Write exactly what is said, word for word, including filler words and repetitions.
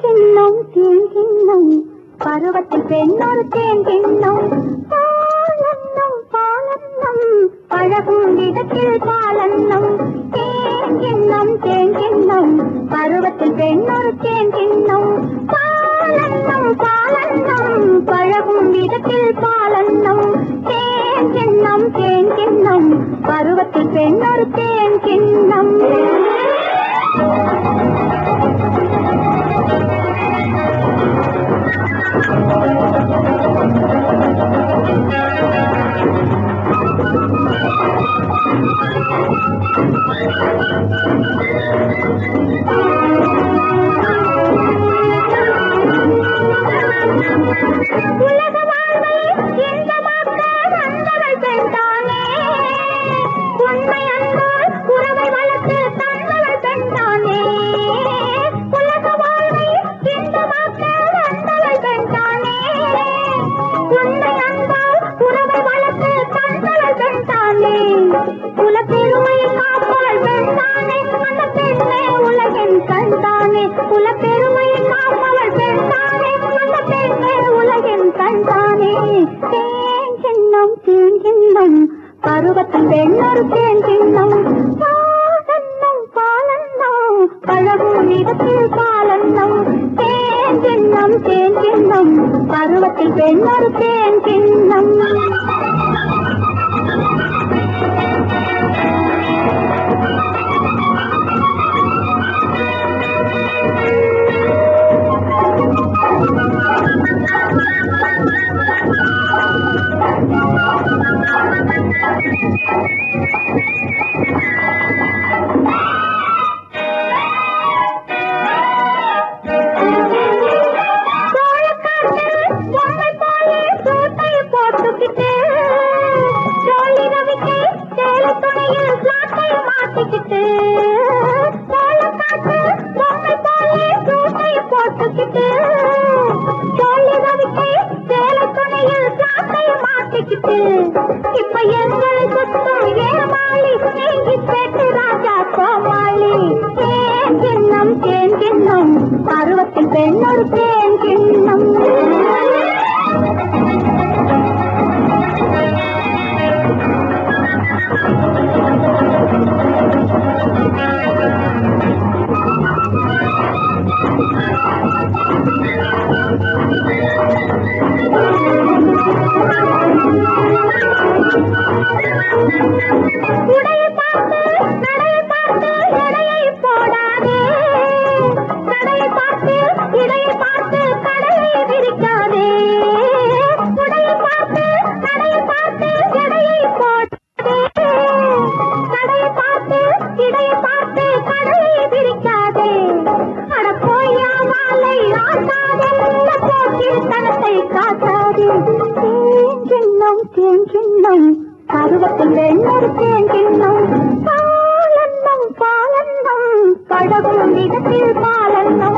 கிண்ணம் தேன் கிண்ணம் பருவத்தில் பெண்ணொரு தேன் கிண்ணம் பாலன்னம் பாலன்னம் பழகும் இடத்தில் பாலன்னம் தேன் கிண்ணம் தேன் கிண்ணம் பருவத்தில் பெண்ணொரு தேன் கிண்ணம் பாலன்னம் பாலன்னம் பழகும் இடத்தில் பாலன்னம் தேன் கிண்ணம் தேன் கிண்ணம் பருவத்தில் பெண்ணொரு தேன் கிண்ணம். உலக வாழ்வை இன்பமாக்க வந்தவள் பெண்தானே, உண்மை அன்பால் உறவை வளர்த்து தந்தவள் பெண்தானே. உலக வாழ்வை இன்பமாக்க வந்தவள் பெண்தானே, உண்மை அன்பால் உறவை வளர்த்து தந்தவள் பெண்தானே. குல பெருமையை காப்பவள் பெண்தானே, அந்த பெண்ணே உலகின் கண்தானே. குல பெருமையை காப்பவள் பெண்தானே, அந்த பெண்ணே உலகின் கண்தானே. தேன் கிண்ணம் தேன் கிண்ணம் பருவத்தில் பெண்ணொரு தேன் கிண்ணம் பாலன்னம் பாலன்னம் பழகும் இடத்தில் பாலன்னம் தேன் கிண்ணம் தேன் கிண்ணம் பருவத்தில் பெண்ணொரு தேன் கிண்ணம். இப்ப எங்களை சுத்தம் ஏமாளி நீங்கி பெற்று ராஜா கோமாளி. தேன் கிண்ணம் தேன் கிண்ணம் பருவத்தில் பெண்ணொரு தேன் கிண்ணம். உடையை பார்த்து நடையை பார்த்து எடையை போடாதே, நடையை பார்த்து இடையை பார்த்து கடையை விரிக்காதே. உடையை பார்த்து நடையை பார்த்து எடையை போடாதே, நடையை பார்த்து இடையை பார்த்து கடையை விரிக்காதே. அட போயா மாலை ஆட்டாதே, போக்கில் தனத்தை காட்டாதே. தேன் கிண்ணம் தேன் கிண்ணம் பருவத்தில் பெண்ணொரு தேன் கிண்ணம் பாலன்னம் பாலன்னம் பழகும் இடத்தில் பாலன்னம்